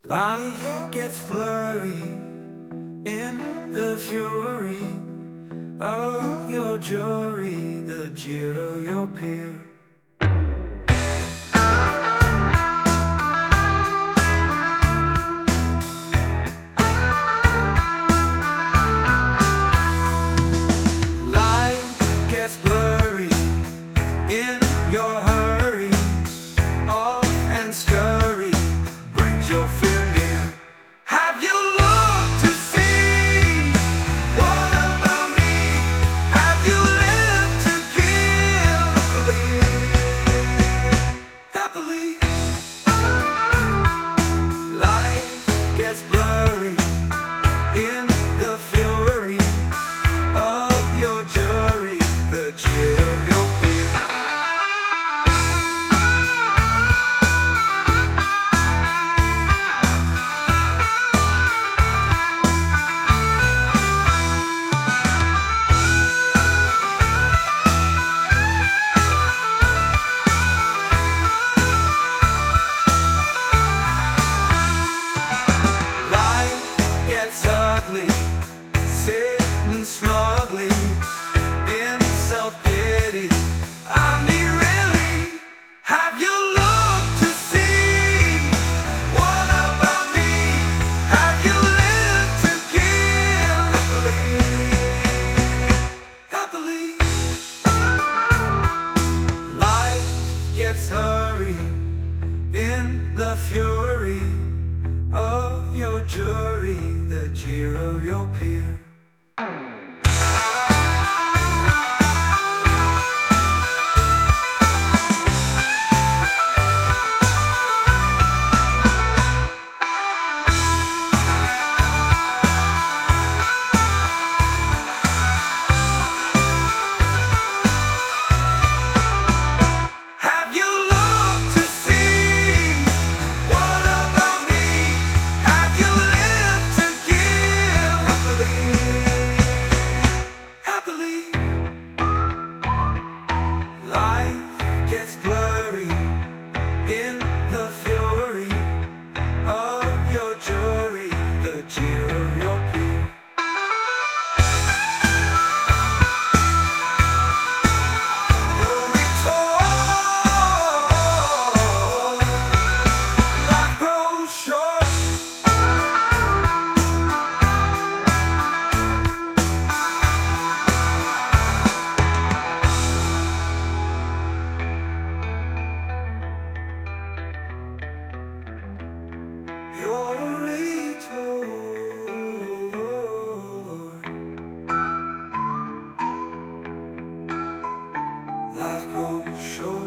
Life gets blurry in the fury of your jury, the jeer of your peer. Life gets blurry in your hurry, off and scurry brings your fear near. Have you looked to see what about me? Have you lived to give? Happily, life gets blurry in the fury of your jury, the cheer of your fear. Life gets ugly, sitting snugly in self-pity. I mean, really, have you looked to see what about me? Have you lived to give? Happily, life gets hurry in the fury of your jury, the jeer of your peer. Have you looked to see what about me? Have you lived to give? Happily, life gets blurry in the fury of your jury, the jeer of your peer. We talk, life grows short. You're a retort. Life grows short.